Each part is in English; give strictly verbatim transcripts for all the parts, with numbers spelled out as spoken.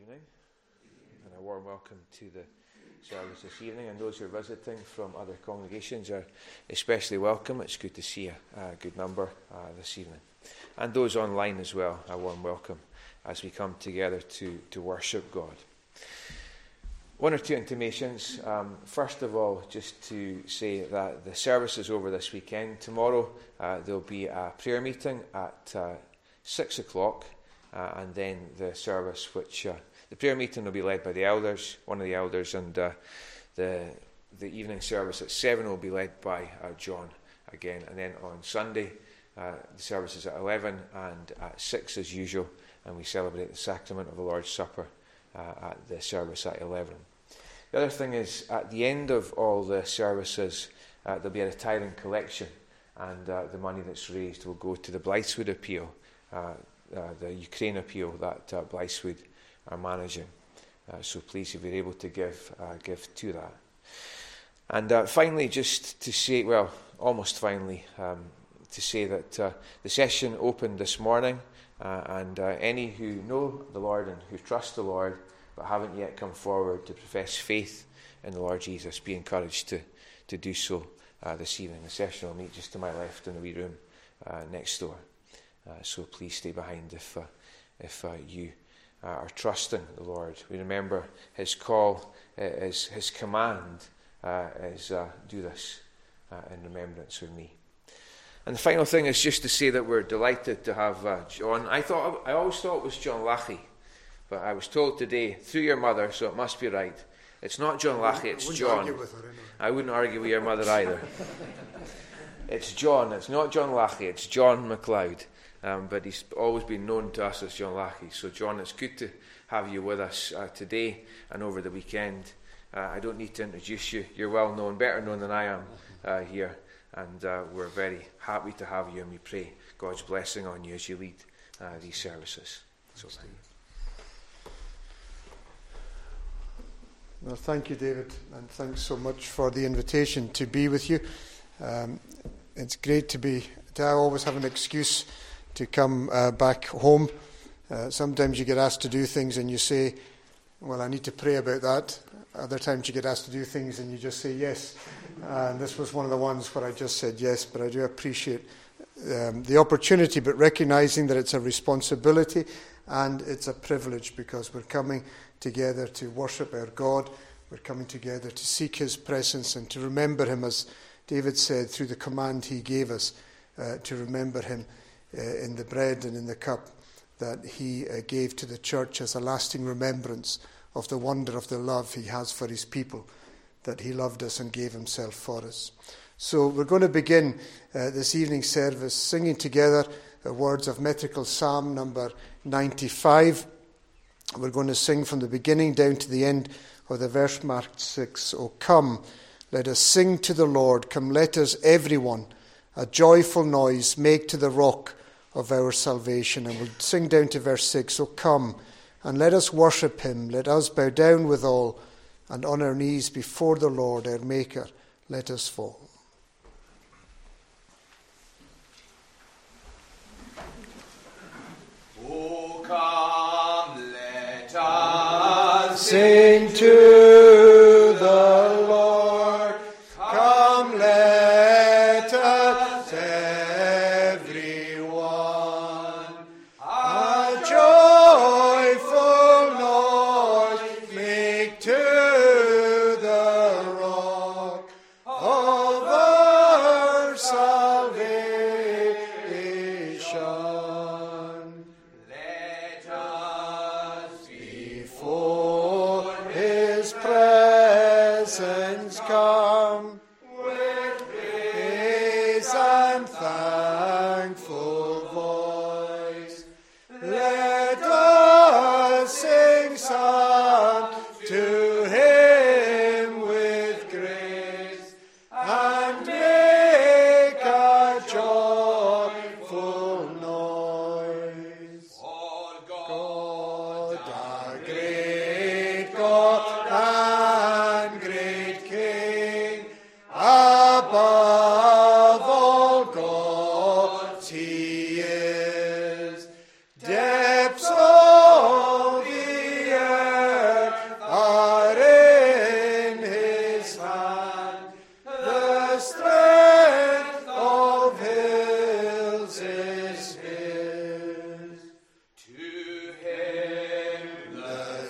evening, and a warm welcome to the service this evening. And those who are visiting from other congregations are especially welcome. It's good to see a, a good number uh, this evening. And those online as well, a warm welcome as we come together to, to worship God. One or two intimations. Um, first of all, just to say that the service is over this weekend. Tomorrow uh, there'll be a prayer meeting at uh, six o'clock, uh, and then the service, which uh, the prayer meeting will be led by the elders, one of the elders, and uh, the the evening service at seven will be led by uh, John again, and then on Sunday uh, the service is at eleven and at six as usual, and we celebrate the sacrament of the Lord's Supper uh, at the service at eleven. The other thing is, at the end of all the services, uh, there'll be a tithing collection, and uh, the money that's raised will go to the Blythswood appeal, uh, uh, the Ukraine appeal that uh, Blythswood are managing. Uh, so please, if you're able to give, uh, give to that. And uh, finally, just to say, well, almost finally, um, to say that uh, the session opened this morning, uh, and uh, any who know the Lord and who trust the Lord but haven't yet come forward to profess faith in the Lord Jesus, be encouraged to, to do so uh, this evening. The session will meet just to my left in the wee room uh, next door. Uh, so please stay behind if uh, if uh, you uh, are trusting the Lord. We remember His call, uh, is His command uh, is uh, do this uh, in remembrance of me. And the final thing is just to say that we're delighted to have uh, John. I thought I always thought it was John Lachie. But I was told today, through your mother, so it must be right, it's not John Lachie, it's I John. Argue with her, anyway. I wouldn't argue with your mother either. It's John, it's not John Lachie, it's John MacLeod. Um, but he's always been known to us as John Lachie. So John, it's good to have you with us uh, today and over the weekend. Uh, I don't need to introduce you. You're well known, better known than I am uh, here. And uh, we're very happy to have you, and we pray God's blessing on you as you lead uh, these services. So thank you. Well, thank you, David, and thanks so much for the invitation to be with you. Um, it's great to be, to always have an excuse to come uh, back home. Uh, sometimes you get asked to do things and you say, well, I need to pray about that. Other times you get asked to do things and you just say yes. And this was one of the ones where I just said yes, but I do appreciate um, the opportunity, but recognizing that it's a responsibility and it's a privilege, because we're coming together to worship our God. We're coming together to seek His presence and to remember Him, as David said, through the command He gave us, uh, to remember Him uh, in the bread and in the cup that He uh, gave to the church as a lasting remembrance of the wonder of the love He has for His people, that He loved us and gave Himself for us. So we're going to begin uh, this evening's service singing together the words of metrical Psalm number ninety-five. We're going to sing from the beginning down to the end of the verse marked six. O come, let us sing to the Lord. Come, let us, everyone, a joyful noise make to the rock of our salvation. And we'll sing down to verse six. O come, and let us worship Him. Let us bow down with all, and on our knees before the Lord, our Maker, let us fall. O come, let us Sing to the Lord, come let us everyone a joyful noise make to the rock of our salvation. let us Before His presence come with praise and thankful voice. Let us sing psalms to Him with grace and make a joyful noise. all God, our great God and great King, above all gods He is. Depths of the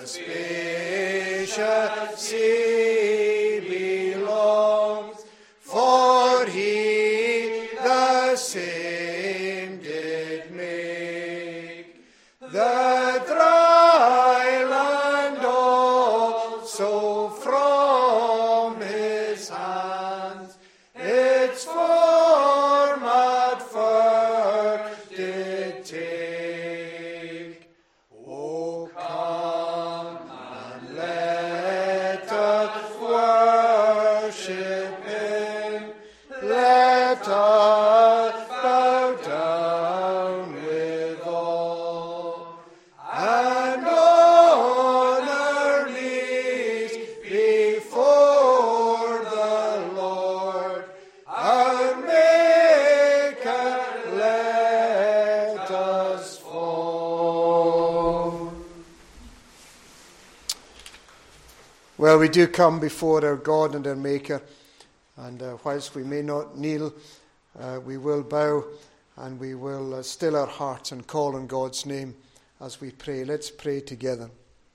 spacious sea belongs, for he the same did make. The dry land also from his hands its form at first did take. O come and let us worship him, let us bow down with awe, and on our knees before the Lord, our Maker, let us fall. Well, we do come before our God and our Maker, and uh, whilst we may not kneel, uh, we will bow and we will uh, still our hearts and call on God's name as we pray. Let's pray together.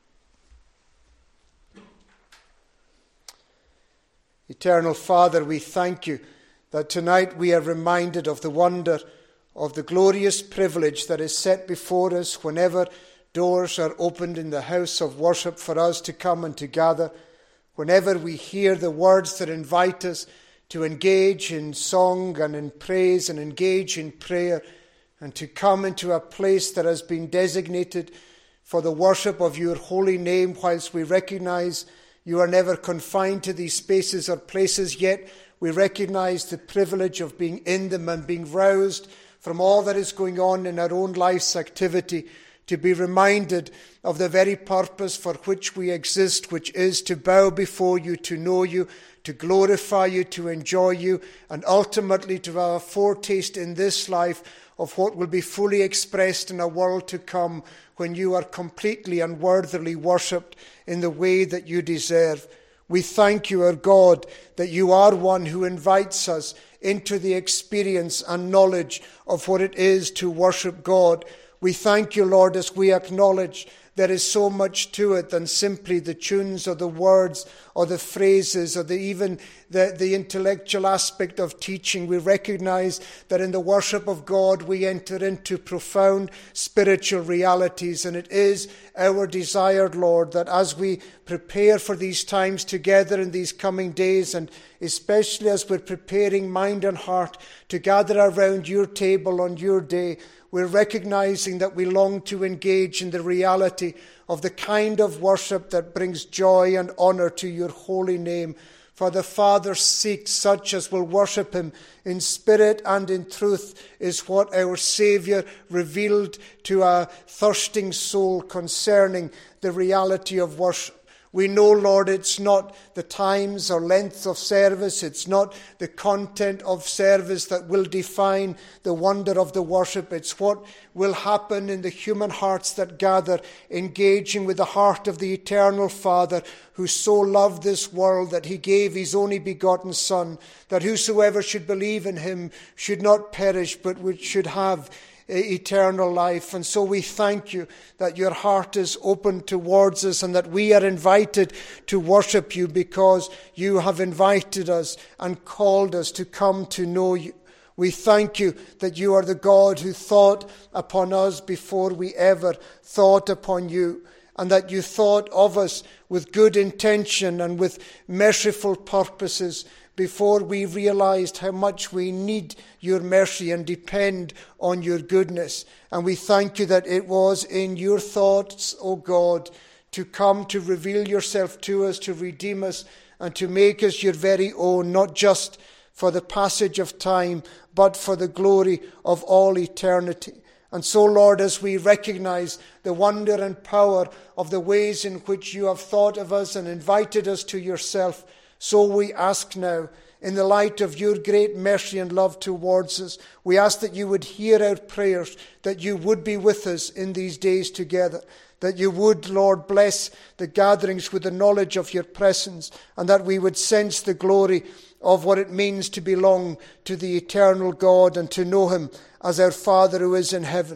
Eternal Father, we thank you that tonight we are reminded of the wonder of the glorious privilege that is set before us whenever doors are opened in the house of worship for us to come and to gather, whenever we hear the words that invite us to engage in song and in praise and engage in prayer, and to come into a place that has been designated for the worship of your holy name, whilst we recognize you are never confined to these spaces or places, yet we recognize the privilege of being in them and being roused from all that is going on in our own life's activity, to be reminded of the very purpose for which we exist, which is to bow before you, to know you, to glorify you, to enjoy you, and ultimately to have a foretaste in this life of what will be fully expressed in a world to come, when you are completely and worthily worshipped in the way that you deserve. We thank you, our God, that you are one who invites us into the experience and knowledge of what it is to worship God. We thank you, Lord, as we acknowledge there is so much to it than simply the tunes or the words or the phrases or the, even the, the intellectual aspect of teaching. We recognize that in the worship of God we enter into profound spiritual realities, and it is our desire, Lord, that as we prepare for these times together in these coming days, and especially as we're preparing mind and heart to gather around your table on your day, we're recognizing that we long to engage in the reality of the kind of worship that brings joy and honor to your holy name. For the Father seeks such as will worship him in spirit and in truth, is what our Saviour revealed to a thirsting soul concerning the reality of worship. We know, Lord, it's not the times or length of service, it's not the content of service that will define the wonder of the worship. It's what will happen in the human hearts that gather, engaging with the heart of the eternal Father, who so loved this world that he gave his only begotten Son, that whosoever should believe in him should not perish, but should have eternal life. And so we thank you that your heart is open towards us, and that we are invited to worship you because you have invited us and called us to come to know you. We thank you that you are the God who thought upon us before we ever thought upon you, and that you thought of us with good intention and with merciful purposes before we realized how much we need your mercy and depend on your goodness. And we thank you that it was in your thoughts, O God, to come to reveal yourself to us, to redeem us, and to make us your very own, not just for the passage of time, but for the glory of all eternity. And so, Lord, as we recognize the wonder and power of the ways in which you have thought of us and invited us to yourself, so we ask now, in the light of your great mercy and love towards us, we ask that you would hear our prayers, that you would be with us in these days together, that you would, Lord, bless the gatherings with the knowledge of your presence, and that we would sense the glory of what it means to belong to the eternal God and to know him as our Father who is in heaven.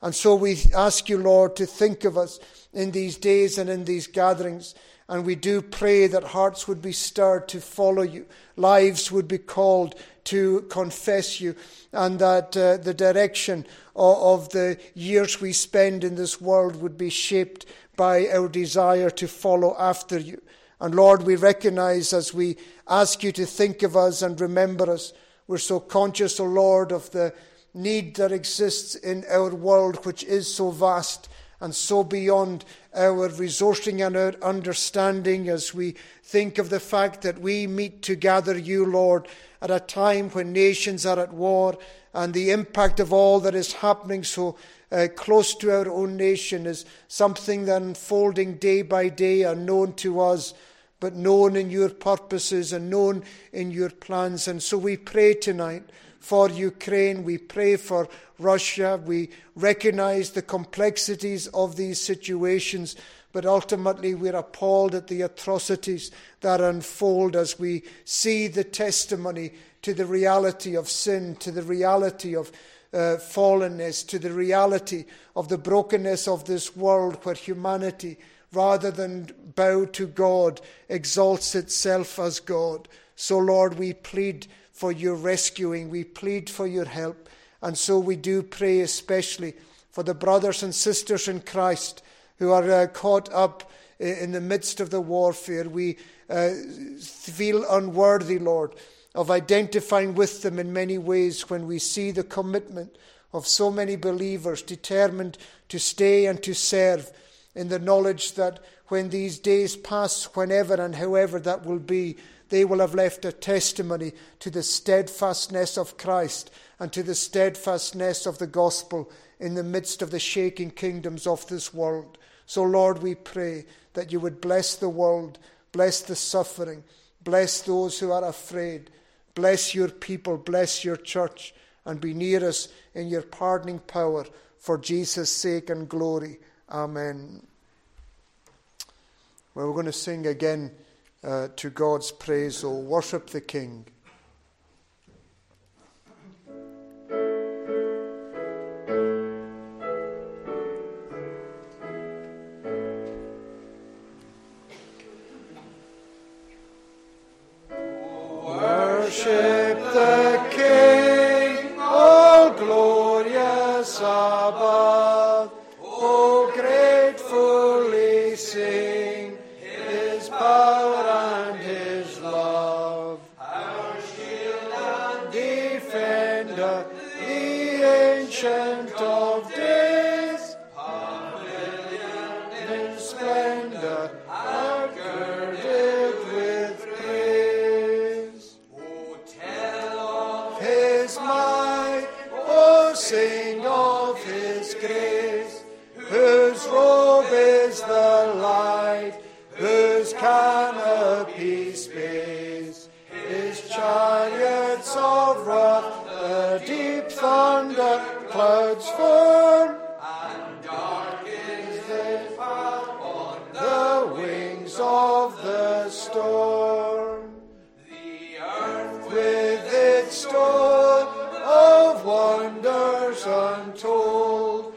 And so we ask you, Lord, to think of us in these days and in these gatherings. And we do pray that hearts would be stirred to follow you, lives would be called to confess you, and that uh, the direction of, of the years we spend in this world would be shaped by our desire to follow after you. And Lord, we recognize as we ask you to think of us and remember us, we're so conscious, O Lord, of the need that exists in our world, which is so vast and so beyond our resourcing and our understanding, as we think of the fact that we meet to gather you, Lord, at a time when nations are at war, and the impact of all that is happening so uh, close to our own nation is something that unfolding day by day, unknown to us, but known in your purposes and known in your plans. And so we pray tonight for Ukraine, we pray for Russia, we recognize the complexities of these situations, but ultimately we're appalled at the atrocities that unfold as we see the testimony to the reality of sin, to the reality of uh, fallenness, to the reality of the brokenness of this world, where humanity, rather than bow to God, exalts itself as God. So, Lord, we plead for your rescuing. We plead for your help. And so we do pray especially for the brothers and sisters in Christ who are uh, caught up in the midst of the warfare. We uh, feel unworthy, Lord, of identifying with them in many ways when we see the commitment of so many believers determined to stay and to serve, in the knowledge that when these days pass, whenever and however that will be, they will have left a testimony to the steadfastness of Christ and to the steadfastness of the gospel in the midst of the shaking kingdoms of this world. So, Lord, we pray that you would bless the world, bless the suffering, bless those who are afraid, bless your people, bless your church, and be near us in your pardoning power for Jesus' sake and glory. Amen. Well, we're going to sing again uh, to God's praise, O worship the King. Worship the King, all glorious above. O gratefully sing his power and his love. Our shield and defender, the ancient of days, pavilion in splendor, are girded with praise. O tell of his might, O sing of his grace, whose robe is the light, whose canopy space, his chariots of wrath, the deep thunder clouds form, and dark is the path on the wings of the storm. The earth with its store of wonders untold,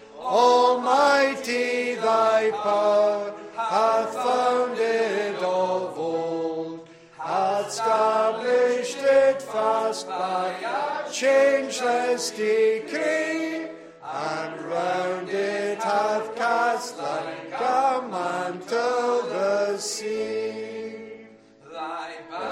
Almighty thy power hath founded of old, hath established it fast by a changeless decree, and round it hath cast like a mantle the sea. Thy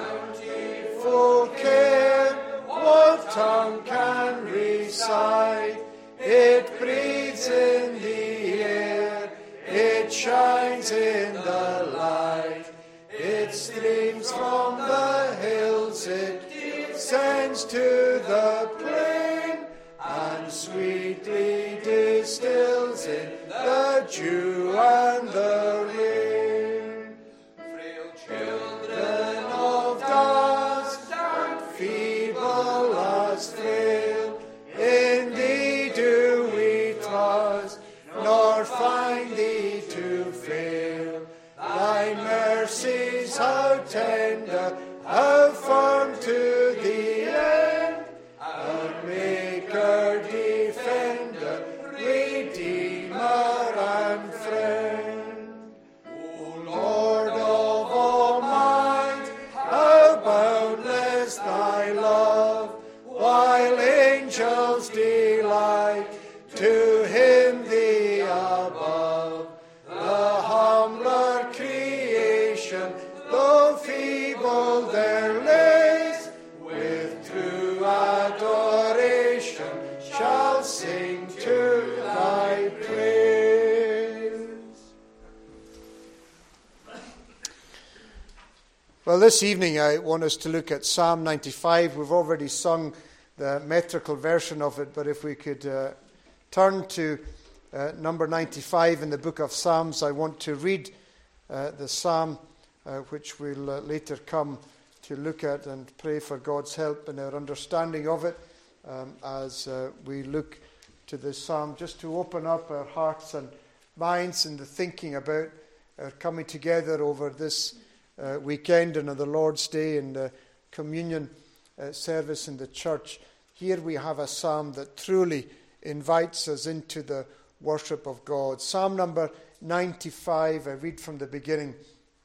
bountiful care, what tongue can recite? It breathes in the air, it shines in the light, it streams from the hills, it descends to the plain, and sweetly distills in the dew and the rain. Frail children of dust and feeble as frail, in thee do we trust, nor find thee to fail. Thy mercies how tender, how firm to the end, our Maker, Defender, Redeemer, Well, this evening I want us to look at Psalm ninety-five. We've already sung the metrical version of it, but if we could uh, turn to uh, number ninety-five in the book of Psalms, I want to read uh, the psalm uh, which we'll uh, later come to look at and pray for God's help in our understanding of it um, as uh, we look to this psalm, just to open up our hearts and minds in the thinking about our coming together over this Uh, weekend and on the Lord's Day and the communion uh, service in the church. Here we have a psalm that truly invites us into the worship of God. Psalm number ninety-five, I read from the beginning.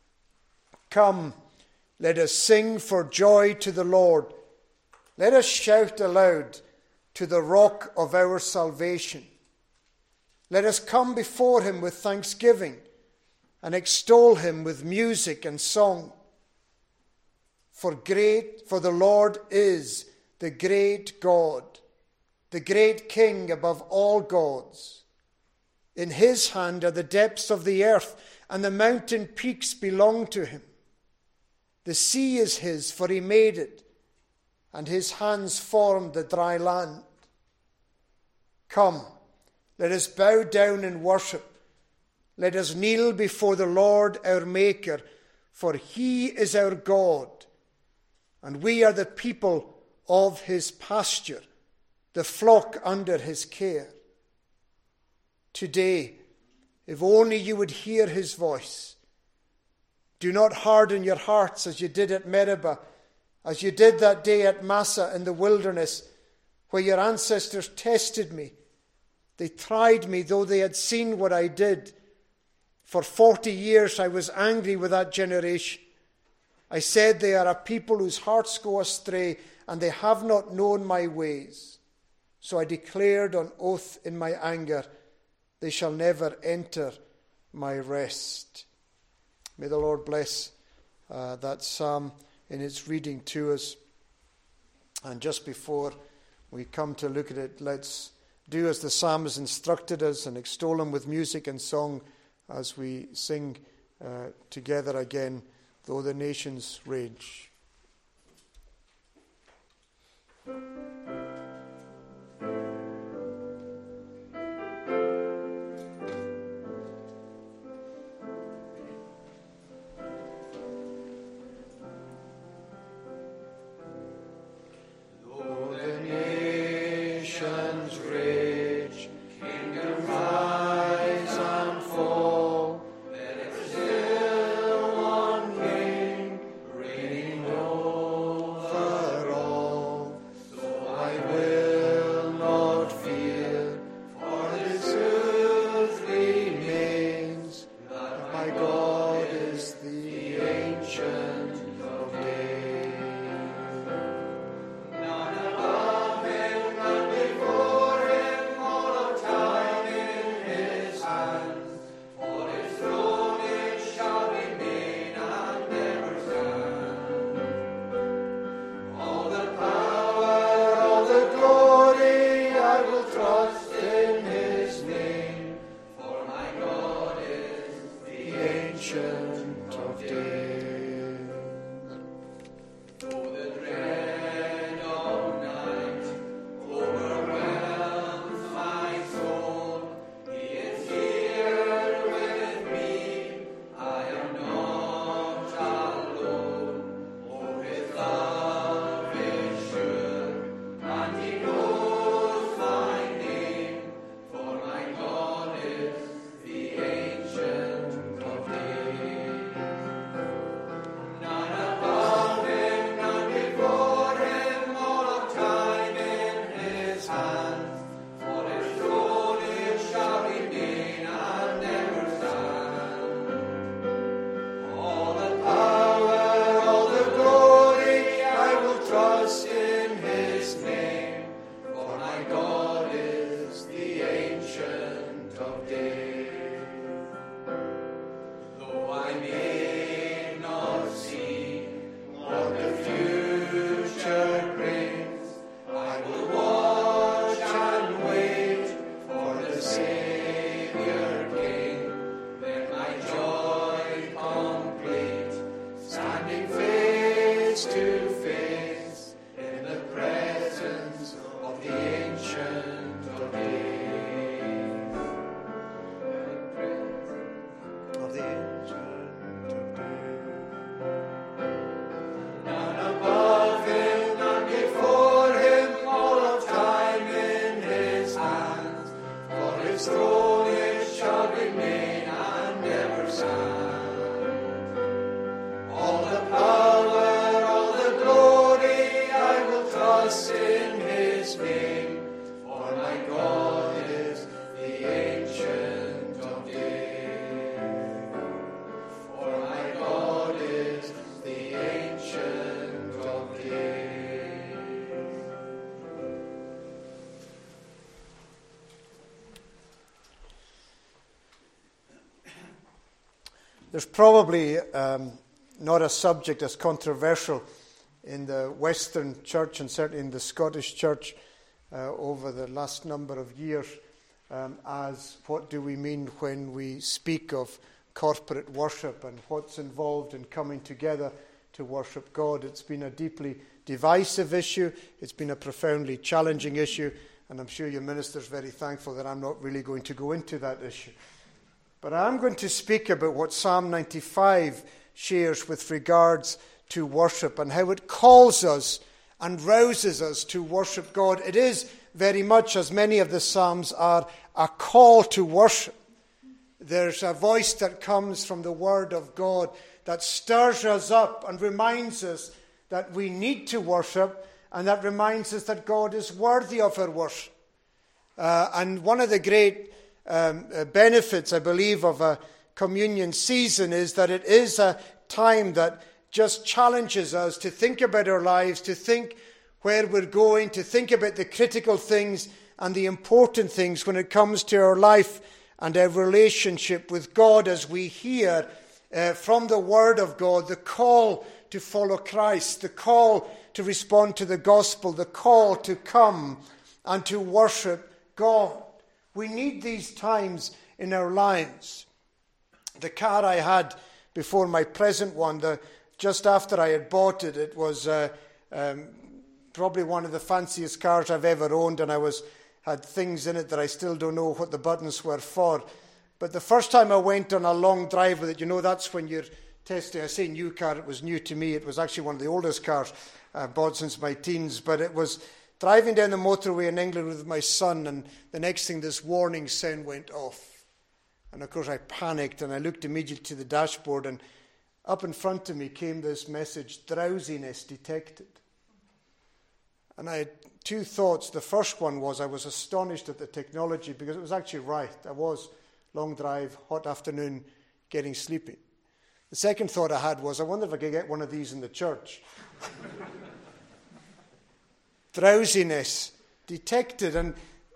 Come, let us sing for joy to the Lord. Let us shout aloud to the rock of our salvation. Let us come before him with thanksgiving and extol him with music and song. For great, for the Lord is the great God, the great King above all gods. In his hand are the depths of the earth, and the mountain peaks belong to him. The sea is his, for he made it, and his hands formed the dry land. Come, let us bow down and worship. Let us kneel before the Lord our Maker, for he is our God, and we are the people of his pasture, the flock under his care. Today, if only you would hear his voice. Do not harden your hearts as you did at Meribah, as you did that day at Massah in the wilderness, where your ancestors tested me. They tried me, though they had seen what I did. For forty years I was angry with that generation. I said, they are a people whose hearts go astray, and they have not known my ways. So I declared on oath in my anger, they shall never enter my rest. May the Lord bless uh, that psalm in its reading to us. And just before we come to look at it, let's do as the psalmist instructed us and extol him with music and song as we sing uh, together again, though the nations rage. There's probably um, not a subject as controversial in the Western church and certainly in the Scottish church uh, over the last number of years um, as what do we mean when we speak of corporate worship and what's involved in coming together to worship God. It's been a deeply divisive issue. It's been a profoundly challenging issue, and I'm sure your minister's very thankful that I'm not really going to go into that issue. But I'm going to speak about what Psalm ninety-five shares with regards to worship and how it calls us and rouses us to worship God. It is very much, as many of the Psalms are, a call to worship. There's a voice that comes from the Word of God that stirs us up and reminds us that we need to worship, and that reminds us that God is worthy of our worship. Uh, and one of the great um, uh, benefits, I believe, of a communion season is that it is a time that just challenges us to think about our lives, to think where we're going, to think about the critical things and the important things when it comes to our life and our relationship with God, as we hear uh, from the Word of God the call to follow Christ, the call to respond to the gospel, the call to come and to worship God. We need these times in our lives. The car I had before my present one, the, just after I had bought it, it was uh, um, probably one of the fanciest cars I've ever owned, and I was had things in it that I still don't know what the buttons were for. But the first time I went on a long drive with it, you know, that's when you're testing. I say new car, it was new to me. It was actually one of the oldest cars I've bought since my teens. But it was driving down the motorway in England with my son, and the next thing, this warning sound went off. And of course I panicked, and I looked immediately to the dashboard, and up in front of me came this message, drowsiness detected. And I had two thoughts. The first one was I was astonished at the technology, because it was actually right. I was long drive, hot afternoon, getting sleepy. The second thought I had was, I wonder if I could get one of these in the church. Drowsiness detected. And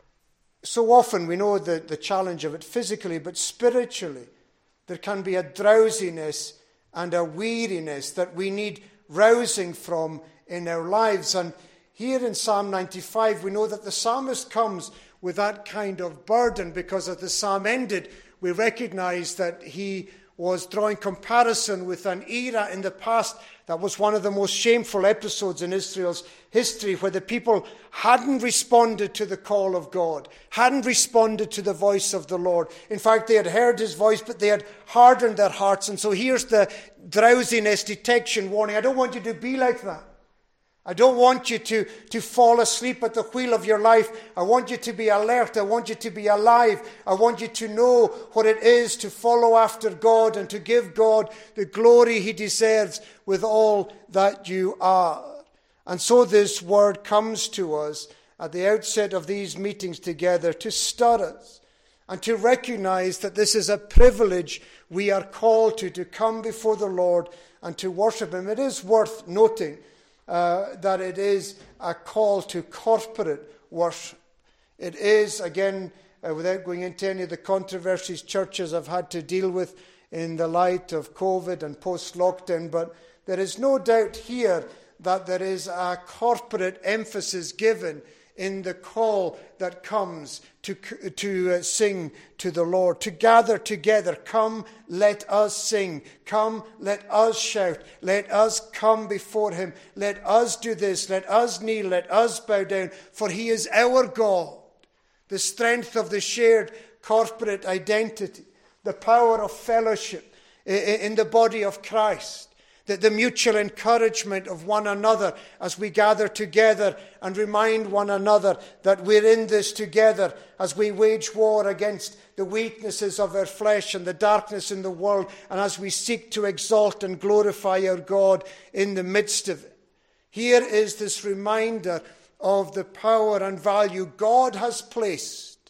so often we know the, the challenge of it physically, but spiritually there can be a drowsiness and a weariness that we need rousing from in our lives. And here in Psalm ninety-five, we know that the psalmist comes with that kind of burden, because as the psalm ended, we recognize that he was drawing comparison with an era in the past that was one of the most shameful episodes in Israel's history, where the people hadn't responded to the call of God, hadn't responded to the voice of the Lord. In fact, they had heard his voice, but they had hardened their hearts. And so here's the drowsiness detection warning. I don't want you to be like that. I don't want you to, to fall asleep at the wheel of your life. I want you to be alert. I want you to be alive. I want you to know what it is to follow after God and to give God the glory he deserves with all that you are. And so this word comes to us at the outset of these meetings together to stir us and to recognize that this is a privilege we are called to, to come before the Lord and to worship him. It is worth noting Uh, that it is a call to corporate worship. It is, again, uh, without going into any of the controversies churches have had to deal with in the light of COVID and post-lockdown, but there is no doubt here that there is a corporate emphasis given in the call that comes to, to uh, sing to the Lord, to gather together. Come, let us sing. Come, let us shout. Let us come before him. Let us do this. Let us kneel. Let us bow down. For he is our God. The strength of the shared corporate identity. The power of fellowship in the body of Christ. The, the mutual encouragement of one another as we gather together and remind one another that we're in this together as we wage war against the weaknesses of our flesh and the darkness in the world, and as we seek to exalt and glorify our God in the midst of it. Here is this reminder of the power and value God has placed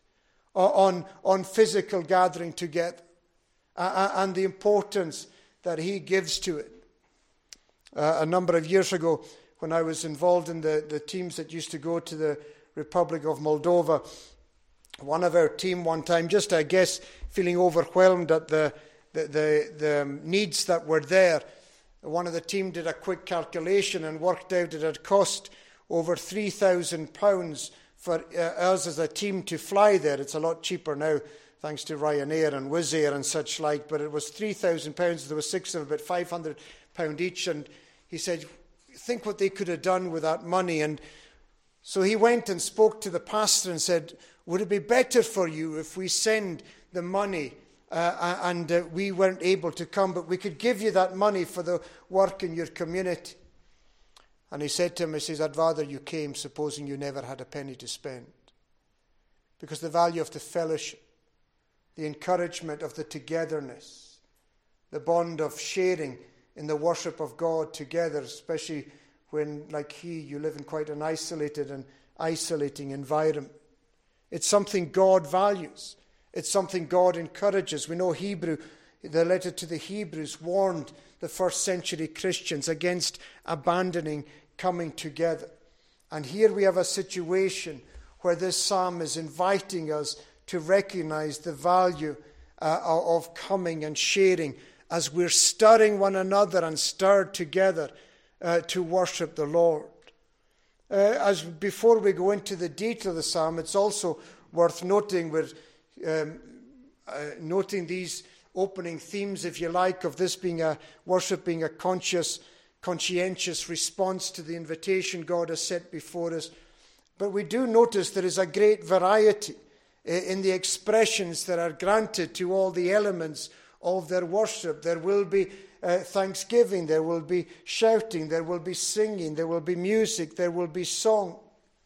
on, on physical gathering together uh, and the importance that he gives to it. Uh, a number of years ago, when I was involved in the, the teams that used to go to the Republic of Moldova, one of our team one time, just I guess feeling overwhelmed at the the, the, the needs that were there. One of the team did a quick calculation and worked out it had cost over three thousand pounds for uh, us as a team to fly there. It's a lot cheaper now, thanks to Ryanair and Wizz Air and such like, but it was three thousand pounds. There were six of them, about five hundred pounds each. And he said, think what they could have done with that money. And so he went and spoke to the pastor and said, would it be better for you if we send the money uh, and uh, we weren't able to come, but we could give you that money for the work in your community? And he said to him, he says, I'd rather you came, supposing you never had a penny to spend. Because the value of the fellowship, the encouragement of the togetherness, the bond of sharing in the worship of God together, especially when, like he, you live in quite an isolated and isolating environment. It's something God values. It's something God encourages. We know Hebrew, the letter to the Hebrews warned the first century Christians against abandoning coming together. And here we have a situation where this psalm is inviting us to recognize the value uh, of coming and sharing as we're stirring one another and stirred together uh, to worship the Lord. Uh, as before we go into the detail of the psalm, it's also worth noting we're um, uh, noting these opening themes, if you like, of this being a worship being a conscious, conscientious response to the invitation God has set before us. But we do notice there is a great variety in the expressions that are granted to all the elements of their worship. There will be uh, thanksgiving, there will be shouting, there will be singing, there will be music, there will be song.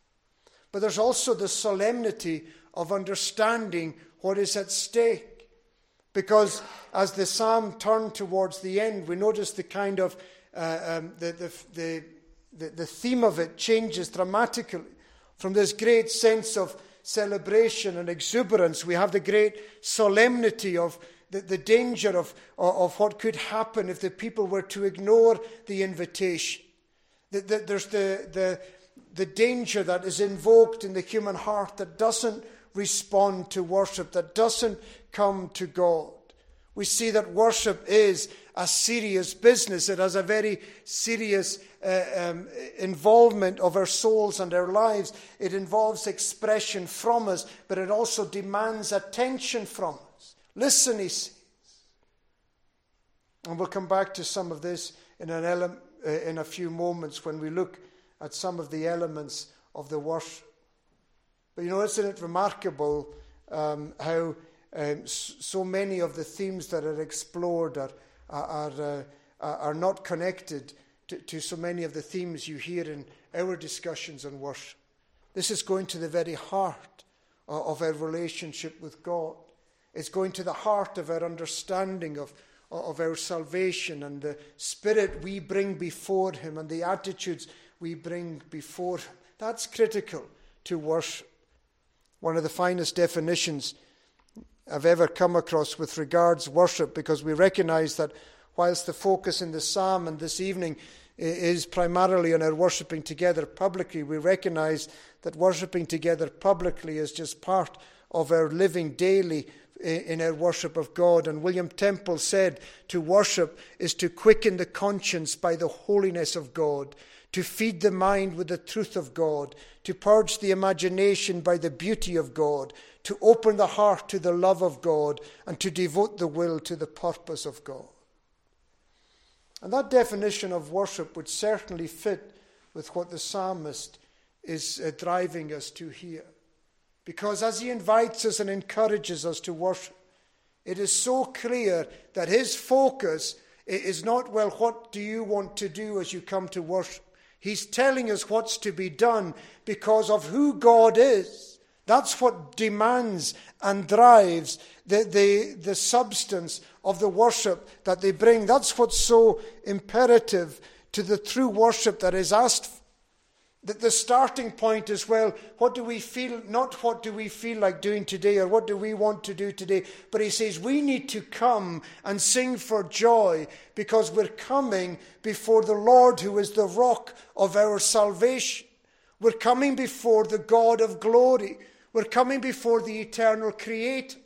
But there's also the solemnity of understanding what is at stake. Because as the psalm turned towards the end, we notice the kind of, uh, um, the, the, the, the, the theme of it changes dramatically. From this great sense of celebration and exuberance, we have the great solemnity of the, the danger of, of what could happen if the people were to ignore the invitation. The, the, there's the, the, the danger that is invoked in the human heart that doesn't respond to worship, that doesn't come to God. We see that worship is a serious business. It has a very serious uh, um, involvement of our souls and our lives. It involves expression from us, but it also demands attention from us. Listen, he says. And we'll come back to some of this in, an ele- uh, in a few moments when we look at some of the elements of the worship. But you know, isn't it remarkable um, how um, so many of the themes that are explored are are, uh, are not connected to, to so many of the themes you hear in our discussions on worship. This is going to the very heart of our relationship with God. It's going to the heart of our understanding of, of our salvation and the spirit we bring before him and the attitudes we bring before him. That's critical to worship. One of the finest definitions I've ever come across with regards to worship, because we recognize that whilst the focus in the psalm and this evening is primarily on our worshipping together publicly, we recognize that worshipping together publicly is just part of our living daily in our worship of God. And William Temple said, to worship is to quicken the conscience by the holiness of God, to feed the mind with the truth of God, to purge the imagination by the beauty of God, to open the heart to the love of God, and to devote the will to the purpose of God. And that definition of worship would certainly fit with what the psalmist is uh, driving us to here. Because as he invites us and encourages us to worship, it is so clear that his focus is not, well, what do you want to do as you come to worship? He's telling us what's to be done because of who God is. That's what demands and drives the, the, the substance of the worship that they bring. That's what's so imperative to the true worship that is asked for. That the starting point is, well, what do we feel, not what do we feel like doing today or what do we want to do today, but he says we need to come and sing for joy because we're coming before the Lord who is the rock of our salvation. We're coming before the God of glory. We're coming before the eternal Creator.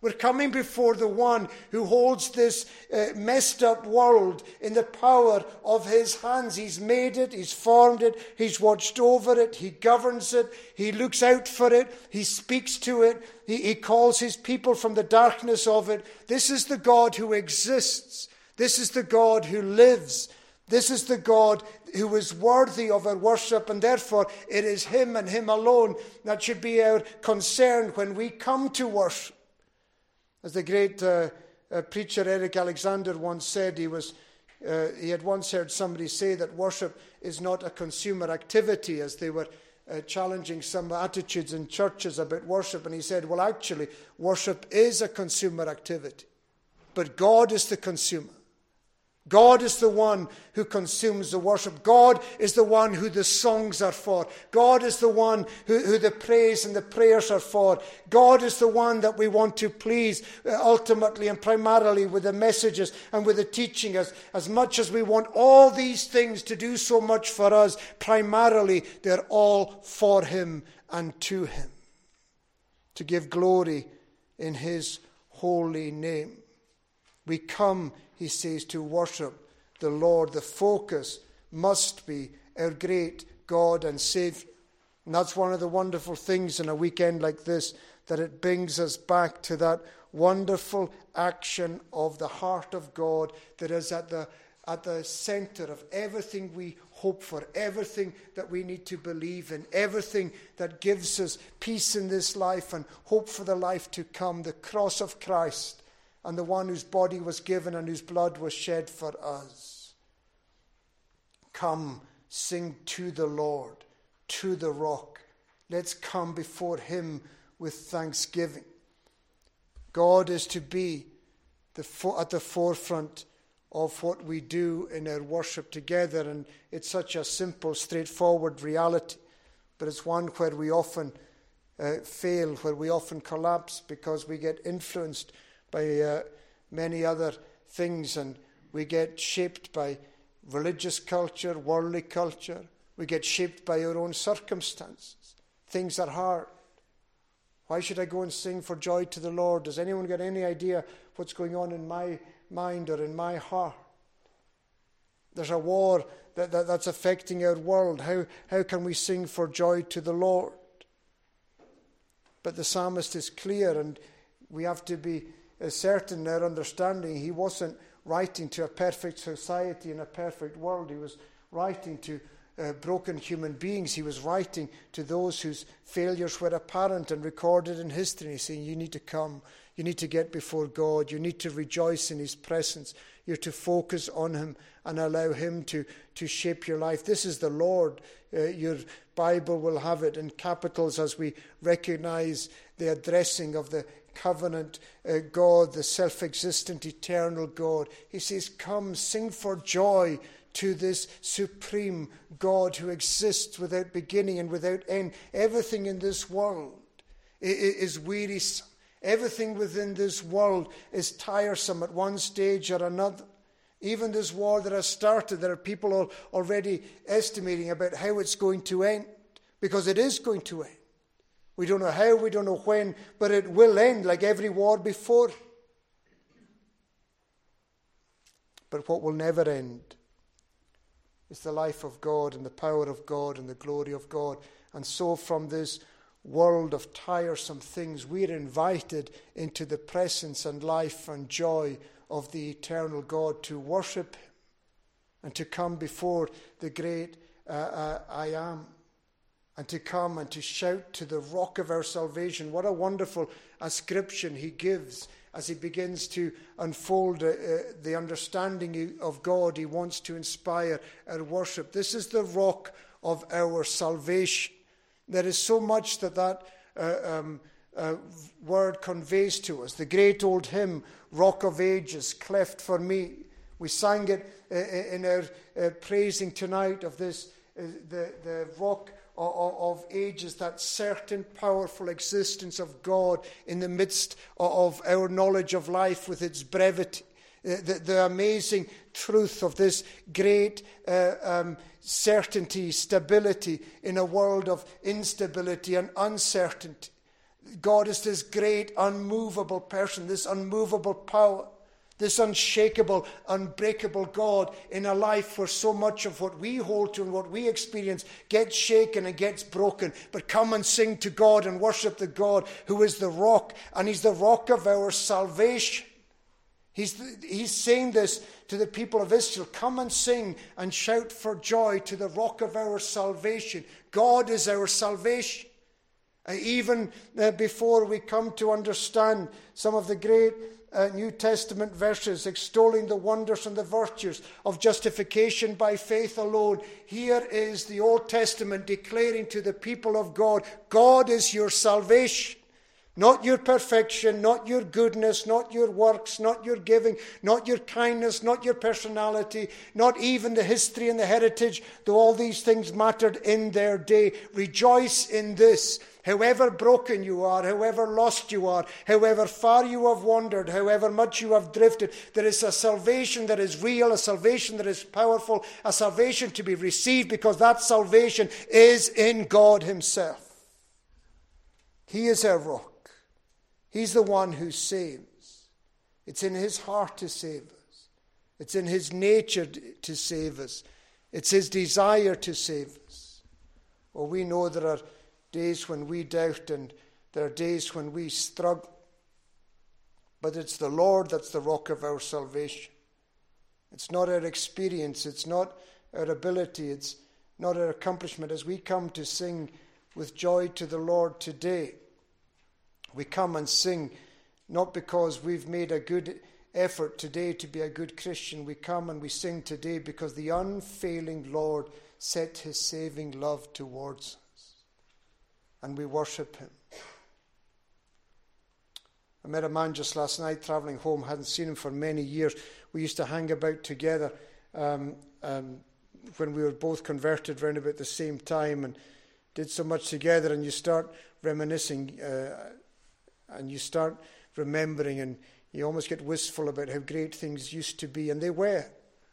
We're coming before the one who holds this uh, messed up world in the power of his hands. He's made it, he's formed it, he's watched over it, he governs it, he looks out for it, he speaks to it, he, he calls his people from the darkness of it. This is the God who exists. This is the God who lives. This is the God who is worthy of our worship, and therefore it is him and him alone that should be our concern when we come to worship. As the great uh, uh, preacher Eric Alexander once said, he was uh, he had once heard somebody say that worship is not a consumer activity, as they were uh, challenging some attitudes in churches about worship. And he said, well, actually, worship is a consumer activity, but God is the consumer. God is the one who consumes the worship. God is the one who the songs are for. God is the one who, who the praise and the prayers are for. God is the one that we want to please uh, ultimately and primarily with the messages and with the teaching. As, as much as we want all these things to do so much for us, primarily they're all for him and to him, to give glory in his holy name. We come, he says, to worship the Lord. The focus must be our great God and Savior. And that's one of the wonderful things in a weekend like this, that it brings us back to that wonderful action of the heart of God that is at the, at the center of everything we hope for, everything that we need to believe in, everything that gives us peace in this life and hope for the life to come, the cross of Christ, and the one whose body was given and whose blood was shed for us. Come, sing to the Lord, to the rock. Let's come before him with thanksgiving. God is to be the fo- at the forefront of what we do in our worship together, and it's such a simple, straightforward reality, but it's one where we often uh, fail, where we often collapse because we get influenced by uh, many other things, and we get shaped by religious culture, worldly culture. We get shaped by our own circumstances. Things are hard. Why should I go and sing for joy to the Lord? Does anyone get any idea what's going on in my mind or in my heart? There's a war that, that, that's affecting our world. How, how can we sing for joy to the Lord? But the psalmist is clear, and we have to be certain in our understanding. He wasn't writing to a perfect society in a perfect world. He was writing to uh, broken human beings. He was writing to those whose failures were apparent and recorded in history. He's saying, you need to come. You need to get before God. You need to rejoice in his presence. You're to focus on him and allow him to, to shape your life. This is the Lord. Uh, your Bible will have it in capitals as we recognize the addressing of the covenant uh, God, the self-existent, eternal God. He says, come, sing for joy to this supreme God who exists without beginning and without end. Everything in this world is wearisome. Everything within this world is tiresome at one stage or another. Even this war that has started, there are people already estimating about how it's going to end, because it is going to end. We don't know how, we don't know when, but it will end like every war before. But what will never end is the life of God and the power of God and the glory of God. And so from this world of tiresome things, we're invited into the presence and life and joy of the eternal God, to worship him and to come before the great uh, uh, I am. And to come and to shout to the rock of our salvation. What a wonderful ascription he gives as he begins to unfold uh, uh, the understanding of God. He wants to inspire our worship. This is the rock of our salvation. There is so much that that uh, um, uh, word conveys to us. The great old hymn, Rock of Ages, cleft for me. We sang it uh, in our uh, praising tonight of this, uh, the, the rock of ages, that certain powerful existence of God in the midst of our knowledge of life with its brevity. The, the amazing truth of this great uh, um, certainty, stability in a world of instability and uncertainty. God is this great, unmovable person, this unmovable power, this unshakable, unbreakable God in a life where so much of what we hold to and what we experience gets shaken and gets broken. But come and sing to God and worship the God who is the rock, and he's the rock of our salvation. He's, he's saying this to the people of Israel. Come and sing and shout for joy to the rock of our salvation. God is our salvation. Uh, even uh, before we come to understand some of the great uh, New Testament verses extolling the wonders and the virtues of justification by faith alone, here is the Old Testament declaring to the people of God, God is your salvation. Not your perfection, not your goodness, not your works, not your giving, not your kindness, not your personality, not even the history and the heritage, though all these things mattered in their day. Rejoice in this. However broken you are, however lost you are, however far you have wandered, however much you have drifted, there is a salvation that is real, a salvation that is powerful, a salvation to be received, because that salvation is in God himself. He is our rock. He's the one who saves. It's in his heart to save us. It's in his nature to save us. It's his desire to save us. Well, we know there are days when we doubt and there are days when we struggle. But it's the Lord that's the rock of our salvation. It's not our experience. It's not our ability. It's not our accomplishment. As we come to sing with joy to the Lord today, we come and sing not because we've made a good effort today to be a good Christian. We come and we sing today because the unfailing Lord set his saving love towards us. And we worship him. I met a man just last night travelling home. Hadn't seen him for many years. We used to hang about together um, um, when we were both converted around about the same time and did so much together. And you start reminiscing uh, and you start remembering, and you almost get wistful about how great things used to be, and they were.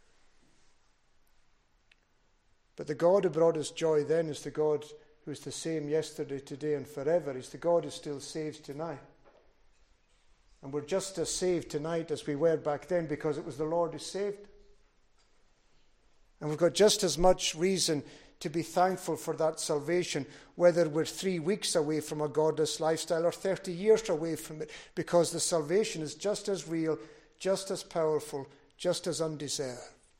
But the God who brought us joy then is the God who is the same yesterday, today, and forever. He's the God who still saves tonight. And we're just as saved tonight as we were back then because it was the Lord who saved. And we've got just as much reason to be thankful for that salvation, whether we're three weeks away from a godless lifestyle or thirty years away from it, because the salvation is just as real, just as powerful, just as undeserved.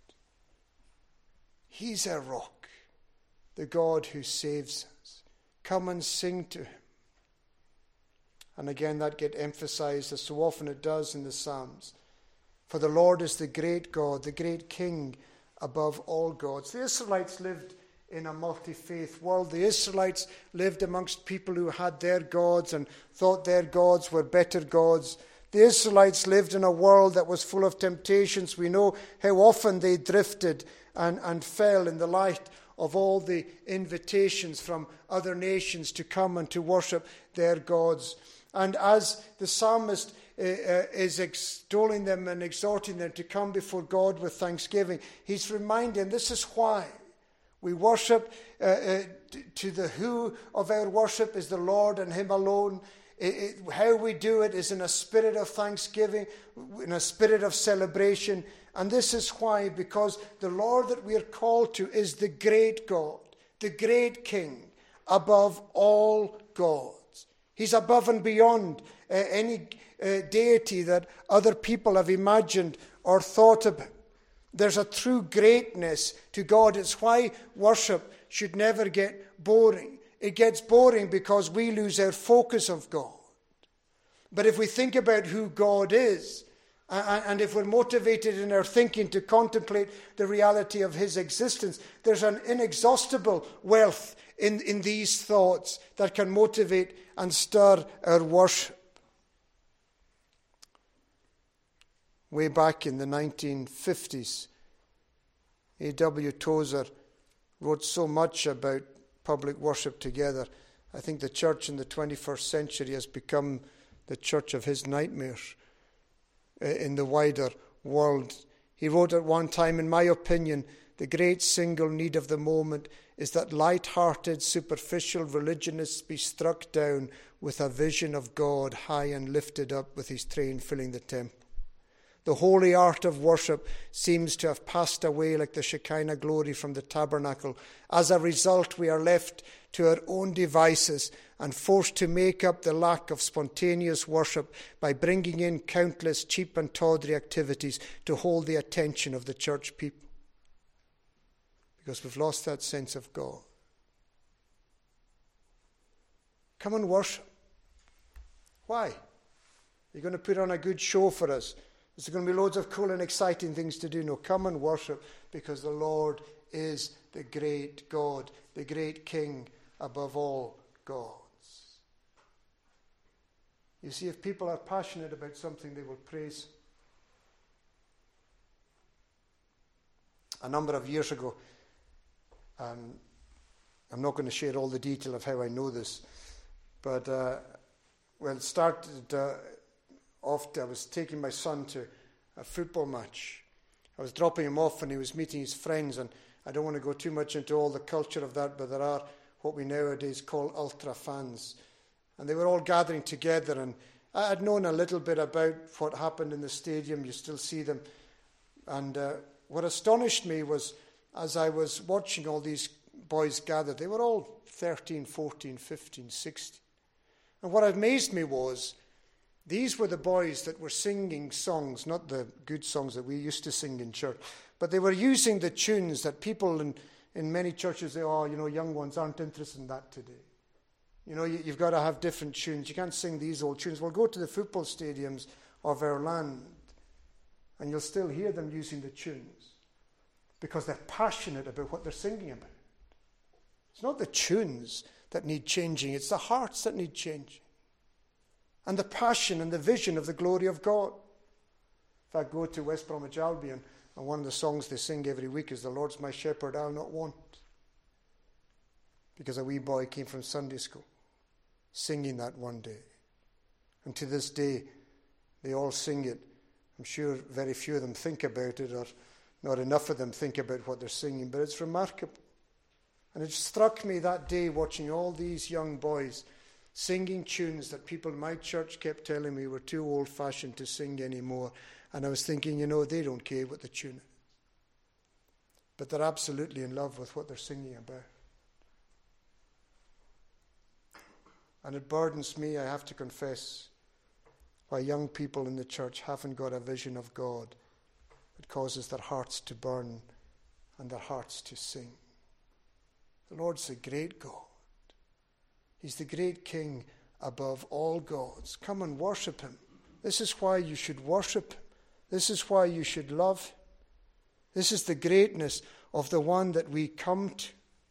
He's our rock, the God who saves us. Come and sing to him. And again, that gets emphasized as so often it does in the Psalms. For the Lord is the great God, the great King above all gods. The Israelites lived in a multi-faith world. The Israelites lived amongst people who had their gods and thought their gods were better gods. The Israelites lived in a world that was full of temptations. We know how often they drifted and, and fell in the light of all the invitations from other nations to come and to worship their gods. And as the psalmist uh, uh, is extolling them and exhorting them to come before God with thanksgiving, he's reminding this is why we worship. Uh, uh, to the who of our worship is the Lord and him alone. It, it, how we do it is in a spirit of thanksgiving, in a spirit of celebration. And this is why, because the Lord that we are called to is the great God, the great King above all gods. He's above and beyond uh, any uh, deity that other people have imagined or thought about. There's a true greatness to God. It's why worship should never get boring. It gets boring because we lose our focus of God. But if we think about who God is, and if we're motivated in our thinking to contemplate the reality of his existence, there's an inexhaustible wealth in, in these thoughts that can motivate and stir our worship. Way back in the nineteen fifties, A W Tozer wrote so much about public worship together. I think the church in the twenty-first century has become the church of his nightmares in the wider world. He wrote at one time, in my opinion, The great single need of the moment is that light-hearted, superficial religionists be struck down with a vision of God high and lifted up with his train filling the temple. The holy art of worship seems to have passed away like the Shekinah glory from the tabernacle. As a result, we are left to our own devices and forced to make up the lack of spontaneous worship by bringing in countless cheap and tawdry activities to hold the attention of the church people. Because we've lost that sense of God. Come and worship. Why? You're going to put on a good show for us. There's going to be loads of cool and exciting things to do. No, come and worship because the Lord is the great God, the great King above all gods. You see, if people are passionate about something, they will praise. A number of years ago, um, I'm not going to share all the detail of how I know this, but uh, well, it started uh, off. I was taking my son to a football match. I was dropping him off and he was meeting his friends, and I don't want to go too much into all the culture of that, but there are what we nowadays call ultra fans. And they were all gathering together, and I had known a little bit about what happened in the stadium. You still see them. And uh, what astonished me was, as I was watching all these boys gather, they were all thirteen, fourteen, fifteen, sixteen. And what amazed me was, these were the boys that were singing songs, not the good songs that we used to sing in church, but they were using the tunes that people in, in many churches say, oh, you know, young ones aren't interested in that today. You know, you, you've got to have different tunes. You can't sing these old tunes. Well, go to the football stadiums of our land, and you'll still hear them using the tunes because they're passionate about what they're singing about. It's not the tunes that need changing. It's the hearts that need changing. And the passion and the vision of the glory of God. If I go to West Bromwich Albion, and one of the songs they sing every week is, "The Lord's my shepherd, I'll not want." Because a wee boy came from Sunday school singing that one day. And to this day, they all sing it. I'm sure very few of them think about it, or not enough of them think about what they're singing, but it's remarkable. And it struck me that day watching all these young boys singing tunes that people in my church kept telling me were too old-fashioned to sing anymore. And I was thinking, you know, they don't care what the tune is. But they're absolutely in love with what they're singing about. And it burdens me, I have to confess, why young people in the church haven't got a vision of God. It causes their hearts to burn and their hearts to sing. The Lord's a great God. He's the great King above all gods. Come and worship him. This is why you should worship him. This is why you should love him. This is the greatness of the one that we come to.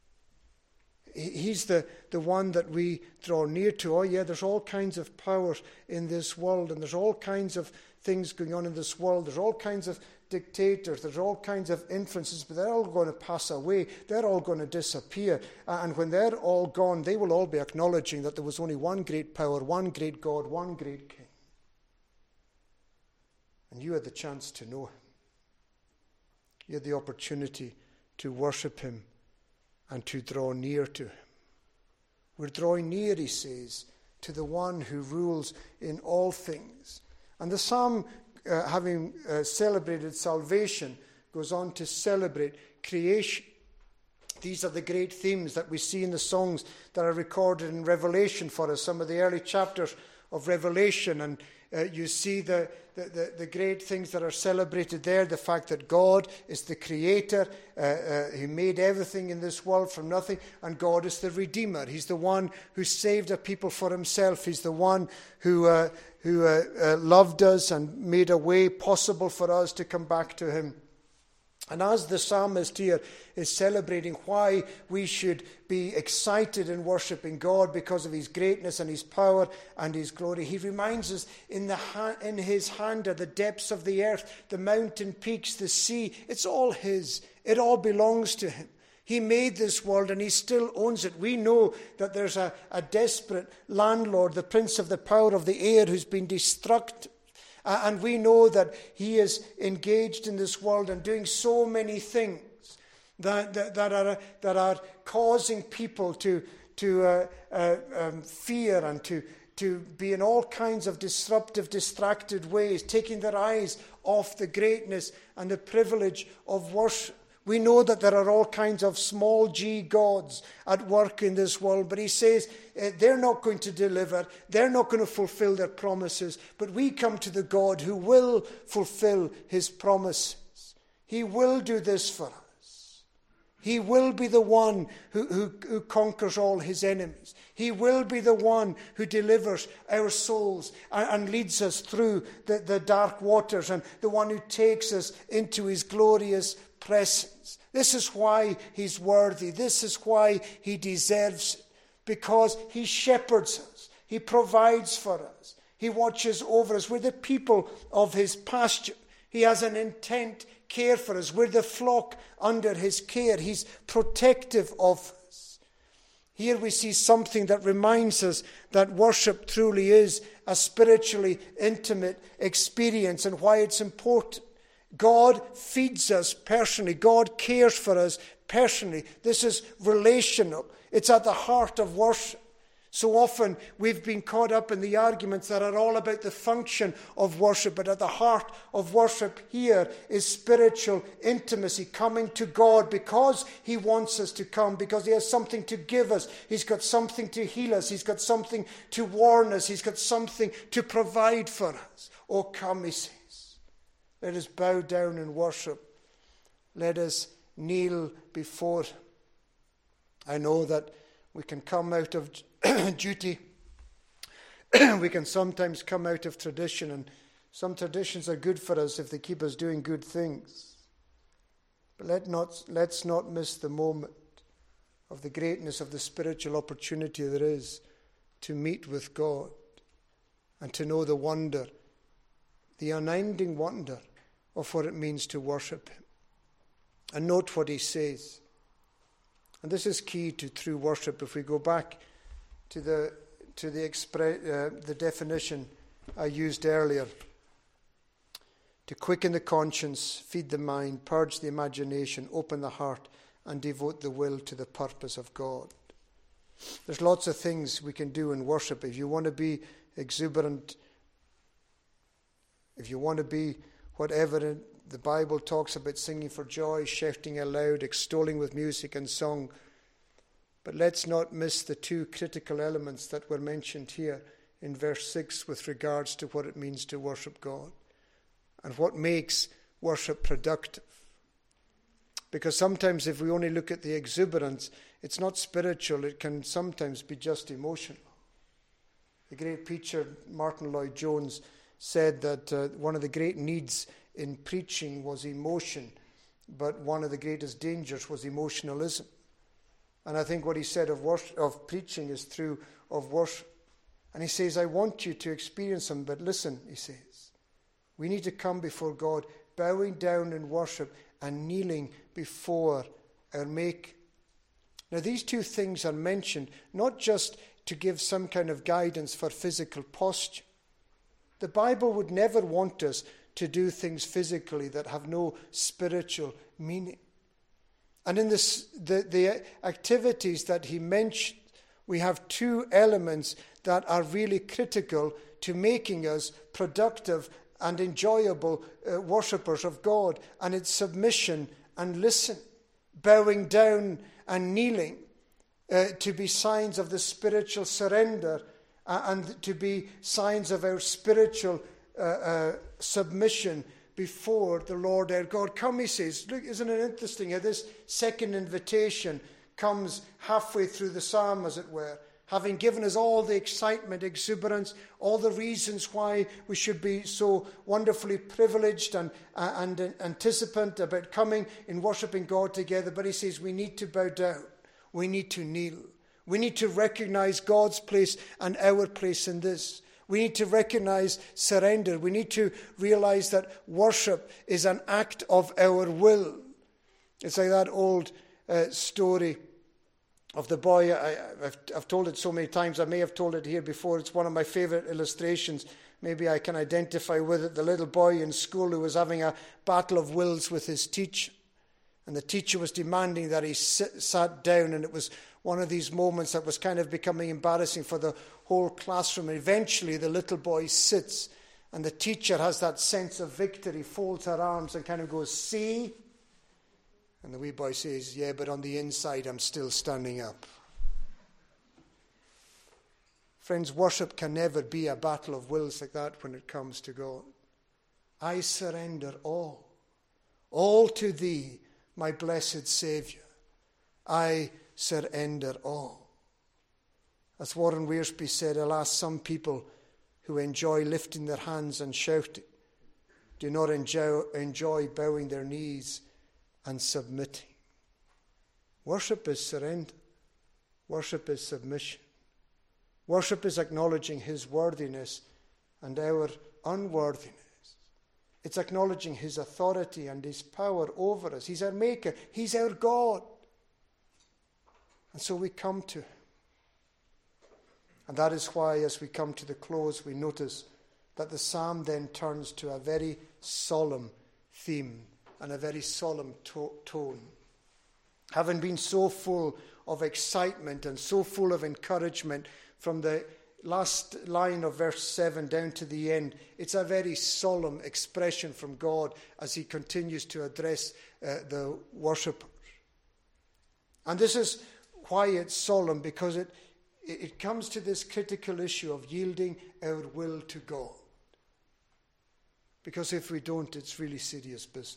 He's the, the one that we draw near to. Oh yeah, there's all kinds of powers in this world, and there's all kinds of things going on in this world. There's all kinds of dictators, there's all kinds of influences, but they're all going to pass away. They're all going to disappear. And when they're all gone, they will all be acknowledging that there was only one great power, one great God, one great King. And you had the chance to know him. You had the opportunity to worship him and to draw near to him. We're drawing near, he says, to the one who rules in all things. And the psalm, uh, having uh, celebrated salvation, goes on to celebrate creation. These are the great themes that we see in the songs that are recorded in Revelation for us, some of the early chapters of Revelation. And uh, you see the, the, the, the great things that are celebrated there, the fact that God is the creator, uh, uh, he made everything in this world from nothing, and God is the Redeemer. He's the one who saved a people for himself. He's the one who, uh, who uh, uh, loved us and made a way possible for us to come back to him. And as the psalmist here is celebrating why we should be excited in worshipping God because of his greatness and his power and his glory, he reminds us in, the ha- in his hand are the depths of the earth, the mountain peaks, the sea. It's all his. It all belongs to him. He made this world and he still owns it. We know that there's a, a desperate landlord, the prince of the power of the air, who's been destructive. Uh, and we know that he is engaged in this world and doing so many things that, that, that, are, that are causing people to, to uh, uh, um, fear and to, to be in all kinds of disruptive, distracted ways, taking their eyes off the greatness and the privilege of worship. We know that there are all kinds of small g gods at work in this world, but he says uh, they're not going to deliver, they're not going to fulfill their promises, but we come to the God who will fulfill his promises. He will do this for us. He will be the one who, who, who conquers all his enemies. He will be the one who delivers our souls and, and leads us through the, the dark waters, and the one who takes us into his glorious presence. This is why he's worthy. This is why he deserves it. Because he shepherds us. He provides for us. He watches over us. We're the people of his pasture. He has an intent care for us. We're the flock under his care. He's protective of us. Here we see something that reminds us that worship truly is a spiritually intimate experience and why it's important. God feeds us personally. God cares for us personally. This is relational. It's at the heart of worship. So often we've been caught up in the arguments that are all about the function of worship, but at the heart of worship here is spiritual intimacy, coming to God because he wants us to come, because he has something to give us. He's got something to heal us. He's got something to warn us. He's got something to provide for us. Oh, come, he says. Let us bow down and worship. Let us kneel before him. I know that we can come out of duty. We can sometimes come out of tradition, and some traditions are good for us if they keep us doing good things. But let not, let's not miss the moment of the greatness of the spiritual opportunity there is to meet with God and to know the wonder, the unending wonder of what it means to worship him. And note what he says. And this is key to true worship. If we go back to the to the expre- uh, the definition I used earlier, to quicken the conscience, feed the mind, purge the imagination, open the heart, and devote the will to the purpose of God. There's lots of things we can do in worship. If you want to be exuberant, if you want to be whatever the Bible talks about, singing for joy, shouting aloud, extolling with music and song. But let's not miss the two critical elements that were mentioned here in verse six with regards to what it means to worship God and what makes worship productive. Because sometimes if we only look at the exuberance, it's not spiritual, it can sometimes be just emotional. The great preacher Martin Lloyd-Jones said that uh, one of the great needs in preaching was emotion, but one of the greatest dangers was emotionalism. And I think what he said of worship, of preaching is true of worship. And he says, I want you to experience them, but listen, he says, we need to come before God, bowing down in worship and kneeling before our Maker. Now these two things are mentioned not just to give some kind of guidance for physical posture. The Bible would never want us to do things physically that have no spiritual meaning. And in this, the, the activities that he mentioned, we have two elements that are really critical to making us productive and enjoyable uh, worshippers of God. And it's submission and listen, bowing down and kneeling uh, to be signs of the spiritual surrender uh, and to be signs of our spiritual uh, uh, submission before the Lord our God. Come, he says. Look, isn't it interesting how this second invitation comes halfway through the psalm, as it were, having given us all the excitement, exuberance, all the reasons why we should be so wonderfully privileged and, uh, and uh, anticipant about coming and worshipping God together. But he says we need to bow down. We need to kneel. We need to recognize God's place and our place in this. We need to recognize surrender. We need to realize that worship is an act of our will. It's like that old uh, story of the boy. I, I've, I've told it so many times. I may have told it here before. It's one of my favorite illustrations. Maybe I can identify with it. The little boy in school who was having a battle of wills with his teacher. And the teacher was demanding that he sit, sat down, and it was one of these moments that was kind of becoming embarrassing for the whole classroom. And eventually the little boy sits, and the teacher has that sense of victory, folds her arms and kind of goes, "See?" And the wee boy says, "Yeah, but on the inside I'm still standing up." Friends, worship can never be a battle of wills like that when it comes to God. I surrender all, all to thee, my blessed Saviour. I surrender all. As Warren Wiersbe said, alas, some people who enjoy lifting their hands and shouting do not enjoy, enjoy bowing their knees and submitting. Worship is surrender. Worship is submission. Worship is acknowledging his worthiness and our unworthiness. It's acknowledging his authority and his power over us. He's our maker. He's our God. And so we come to him. And that is why, as we come to the close, we notice that the psalm then turns to a very solemn theme and a very solemn to- tone. Having been so full of excitement and so full of encouragement from the last line of verse seven down to the end, it's a very solemn expression from God as he continues to address uh, the worshippers. And this is why it's solemn, because it, it comes to this critical issue of yielding our will to God. Because if we don't, it's really serious business.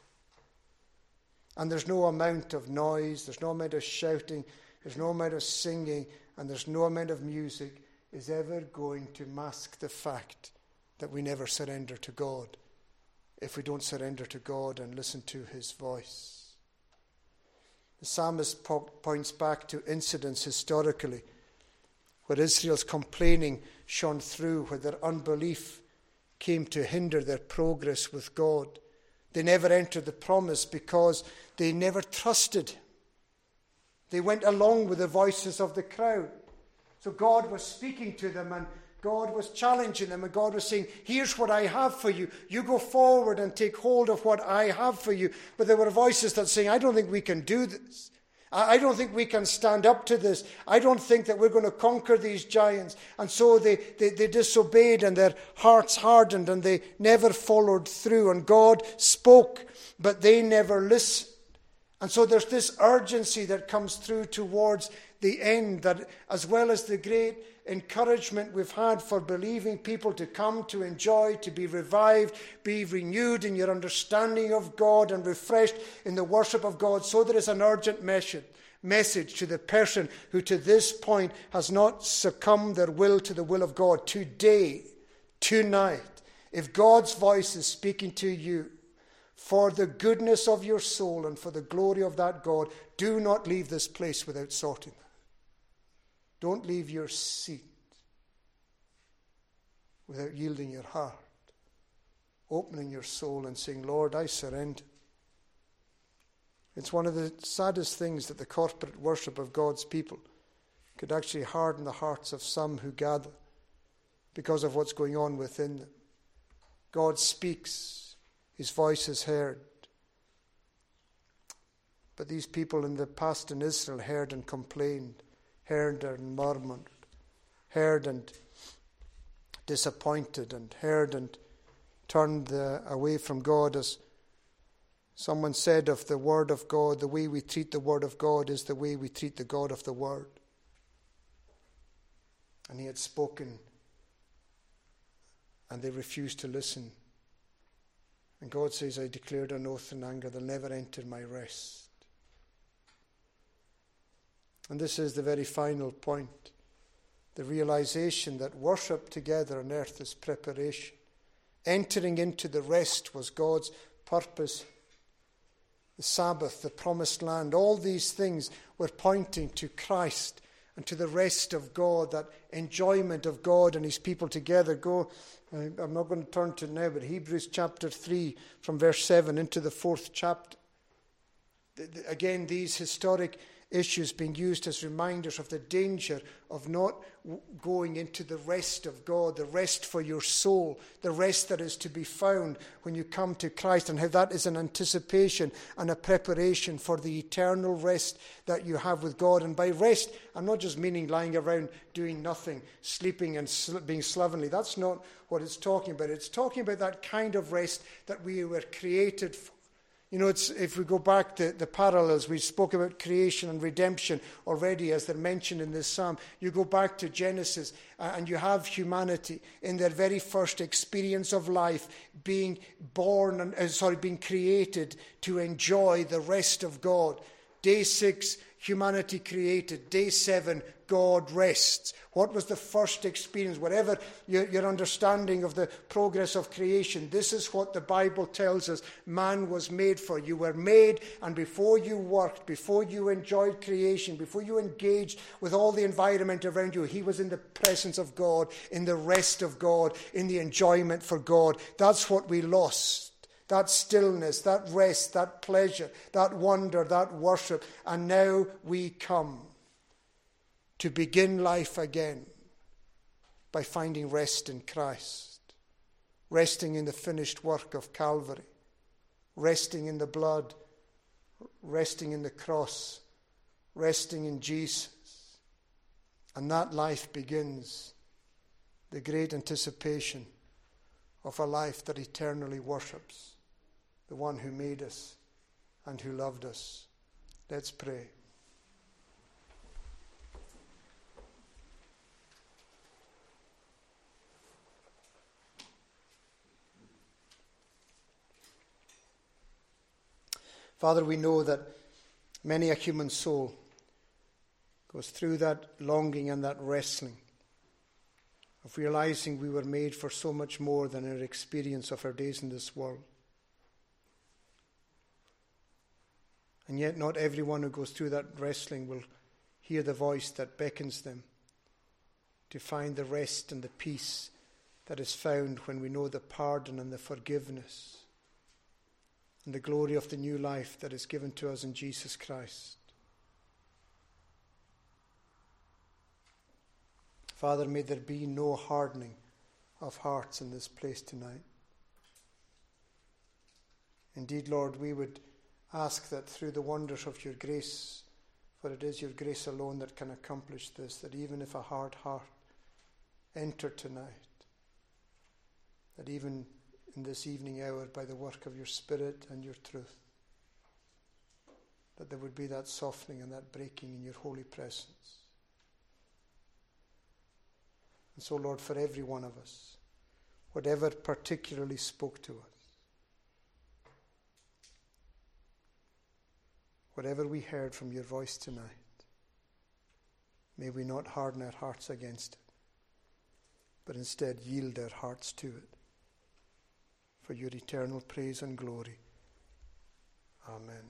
And there's no amount of noise, there's no amount of shouting, there's no amount of singing, and there's no amount of music is ever going to mask the fact that we never surrender to God if we don't surrender to God and listen to his voice. The psalmist po- points back to incidents historically where Israel's complaining shone through, where their unbelief came to hinder their progress with God. They never entered the promise because they never trusted him. They went along with the voices of the crowd. So God was speaking to them, and God was challenging them, and God was saying, here's what I have for you. You go forward and take hold of what I have for you. But there were voices that saying, I don't think we can do this. I don't think we can stand up to this. I don't think that we're going to conquer these giants. And so they, they, they disobeyed, and their hearts hardened, and they never followed through. And God spoke, but they never listened. And so there's this urgency that comes through towards the end, that as well as the great encouragement we've had for believing people to come, to enjoy, to be revived, be renewed in your understanding of God and refreshed in the worship of God, so there is an urgent message, message to the person who to this point has not succumbed their will to the will of God. Today, tonight, if God's voice is speaking to you, for the goodness of your soul and for the glory of that God, do not leave this place without sorting that. Don't leave your seat without yielding your heart, opening your soul and saying, Lord, I surrender. It's one of the saddest things that the corporate worship of God's people could actually harden the hearts of some who gather because of what's going on within them. God speaks. His voice is heard. But these people in the past in Israel heard and complained, heard and murmured, heard and disappointed, and heard and turned the, away from God. As someone said of the Word of God, the way we treat the Word of God is the way we treat the God of the Word. And he had spoken, and they refused to listen. And God says, I declared an oath in anger, they'll never enter my rest. And this is the very final point. The realization that worship together on earth is preparation. Entering into the rest was God's purpose. The Sabbath, the promised land, all these things were pointing to Christ and to the rest of God, that enjoyment of God and his people together. Go, I'm not going to turn to it now, but Hebrews chapter three, from verse seven into the fourth chapter. Again, these historic issues being used as reminders of the danger of not w- going into the rest of God, the rest for your soul, the rest that is to be found when you come to Christ, and how that is an anticipation and a preparation for the eternal rest that you have with God. And by rest, I'm not just meaning lying around doing nothing, sleeping and sl- being slovenly. That's not what it's talking about. It's talking about that kind of rest that we were created for. You know, it's, if we go back to the parallels, we spoke about creation and redemption already as they're mentioned in this psalm. You go back to Genesis uh, and you have humanity in their very first experience of life being born, and uh, sorry, being created to enjoy the rest of God. Day six, humanity created. Day seven, God rests. What was the first experience? Whatever your, your understanding of the progress of creation, this is what the Bible tells us man was made for. You were made, and before you worked, before you enjoyed creation, before you engaged with all the environment around you, he was in the presence of God, in the rest of God, in the enjoyment for God. That's what we lost. That stillness, that rest, that pleasure, that wonder, that worship. And now we come to begin life again by finding rest in Christ, resting in the finished work of Calvary, resting in the blood, resting in the cross, resting in Jesus. And that life begins the great anticipation of a life that eternally worships the one who made us and who loved us. Let's pray. Father, we know that many a human soul goes through that longing and that wrestling of realizing we were made for so much more than our experience of our days in this world. And yet not everyone who goes through that wrestling will hear the voice that beckons them to find the rest and the peace that is found when we know the pardon and the forgiveness and the glory of the new life that is given to us in Jesus Christ. Father, may there be no hardening of hearts in this place tonight. Indeed, Lord, we would ask that through the wonders of your grace, for it is your grace alone that can accomplish this, that even if a hard heart entered tonight, that even in this evening hour, by the work of your Spirit and your truth, that there would be that softening and that breaking in your holy presence. And so, Lord, for every one of us, whatever particularly spoke to us, whatever we heard from your voice tonight, may we not harden our hearts against it, but instead yield our hearts to it for your eternal praise and glory. Amen.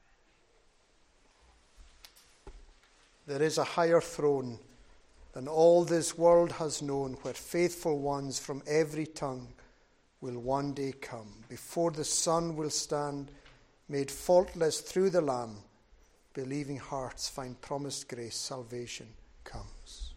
There is a higher throne than all this world has known, where faithful ones from every tongue will one day come. Before the Son will stand, made faultless through the Lamb, believing hearts find promised grace, salvation comes.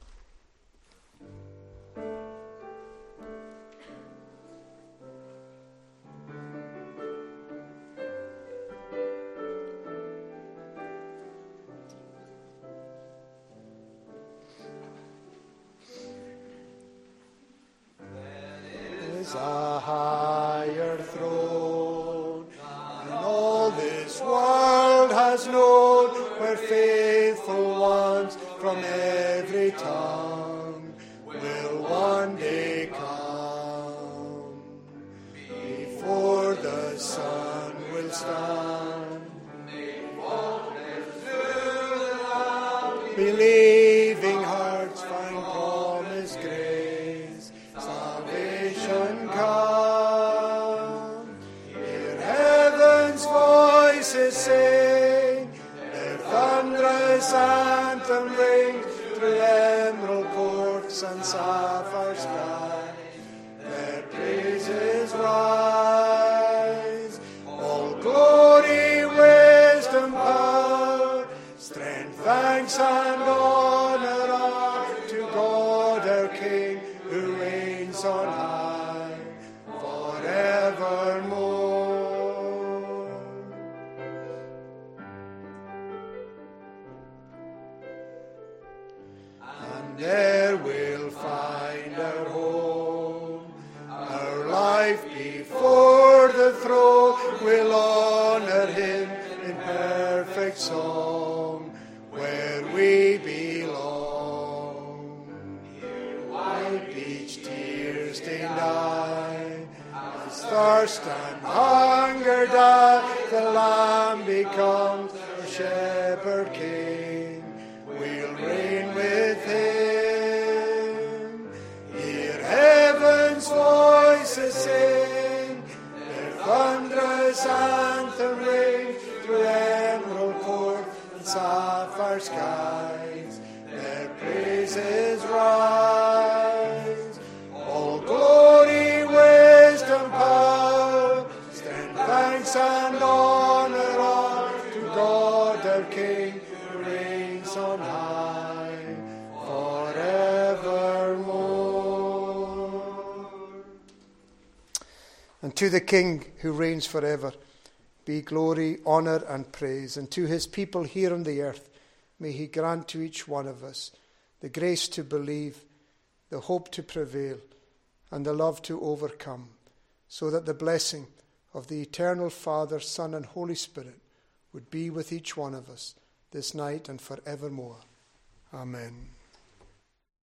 A higher throne than all this world has known, where faithful ones from every tongue will one day come. Before the Son will stand, believing hearts find promised grace, salvation come. Hear heaven's voices sing, their thunderous anthem ring through emerald courts and sapphire sky. Their praises rise, all glory, wisdom, power, strength thanks and honor are to God our King, who reigns on high forevermore. And there we'll find our home, our life before the throne. We'll honor him in perfect song, where we belong. Here white beach tears stain eye, as thirst and hunger die, the Lamb becomes our shepherd king. We'll reign with him. Hear heaven's voices sing, their thunderous anthem ring through emerald court and sapphire skies. Their praises rise. All glory, wisdom, power, stand thanks and honor are to God our King, who reigns on high forevermore. And to the King who reigns forever be glory, honor, and praise. And to his people here on the earth, may he grant to each one of us the grace to believe, the hope to prevail, and the love to overcome, so that the blessing of the eternal Father, Son, and Holy Spirit would be with each one of us this night and forevermore. Amen.